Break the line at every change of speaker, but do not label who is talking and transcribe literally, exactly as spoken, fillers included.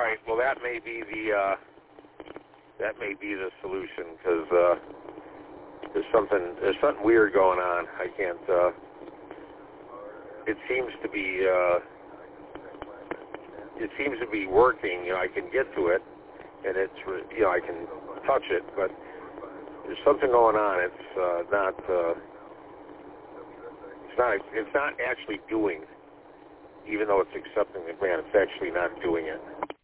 right. Well, that may be the uh, that may be the solution because uh, there's something there's something weird going on. I can't. Uh, it seems to be uh, it seems to be working. You know, I can get to it, and it's you know I can touch it, but there's something going on. It's uh, not. Uh, it's not. It's not actually doing. Even though it's accepting the grant, it's actually not doing it.